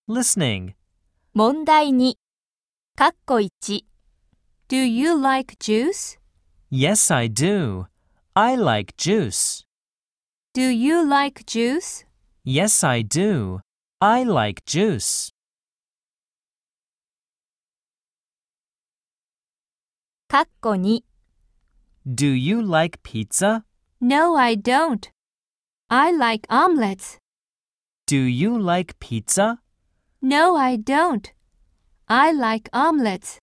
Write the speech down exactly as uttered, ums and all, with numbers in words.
listening. 問題に、かっこいち。Do you like juice? Yes, I do. I like juice. Do you like juice? Yes, I do. I like juice. かっこに。 Do you like pizza? No, I don't. I like omelets. Do you like pizza? No, I don't. I like omelets.